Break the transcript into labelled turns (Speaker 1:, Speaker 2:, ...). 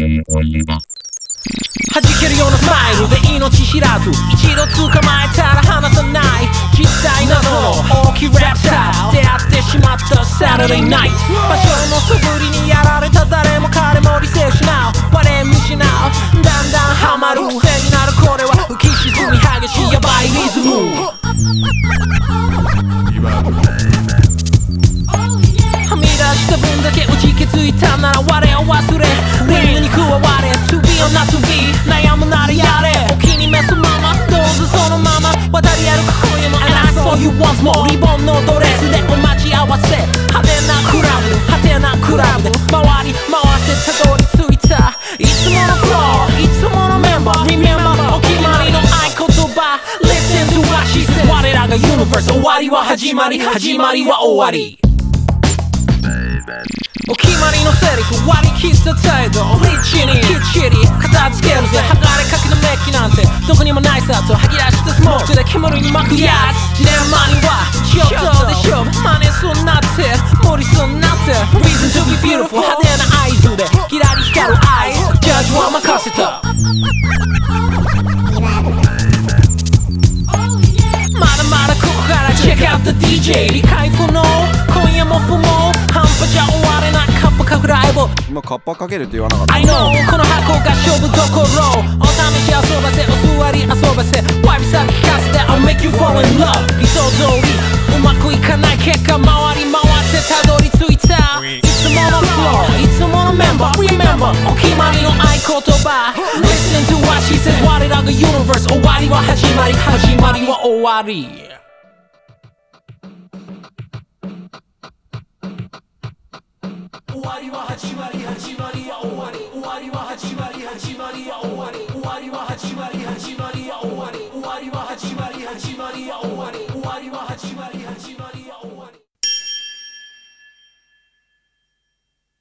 Speaker 1: DJ オリバ。
Speaker 2: 弾けるようなスマイルで命知らず一度捕まえたら離さない実際謎の大きいラプター出会ってしまった Saturday night 場所の素振りにやられた誰も彼も理性失う我見失うだんだんハマる癖になるこれは浮き沈み激しいヤバいリズムはみ出した分だけ打ち気づいたなら我を忘れリングに加われ To be or not to be 悩むならやれお気に召すままどうぞそのまま渡り歩く今夜も And I saw you once more リボンのドレスでお待ち合わせ派手なクラブ派手なクラブで回り回ってたどり着いたいつものフローいつものメンバー Remember お決まりの合言葉 Listen to what she said 我らがユニバース終わりは始まり始まりは終わりお決まりのセリフ割り切った態度リッチにきっちり片付けるぜ剥がれかけたメッキなんてどこにもないさと吐き出したスモークで煙に巻くやつジレンマにはちょっとでしょ真似すんなって無理すんなって Reason to be beautiful 派手な合図でキラリ光るアイスジャッジは任せたまだまだここから Check out the DJ 理解不能今夜も不毛半端じゃ終われないカッパかくライブ
Speaker 3: 今カッパかけるって言わなかった
Speaker 2: I know この箱が勝負どころお試し遊ばせお座り遊ばせワイプ先聞かせて I'll make you fall in love 理想通りうまくいかない結果回り回ってたどり着いたいつものフローいつものメンバー Remember お決まりの合言葉 Listen to what she says 我らがユニバース終わりは始まり始まりは終わり終わりは始まり始まりは終わり終わりは始まり始まりは終わり終わりは始まり始まりは終わり終わりは始まり始まりは終わり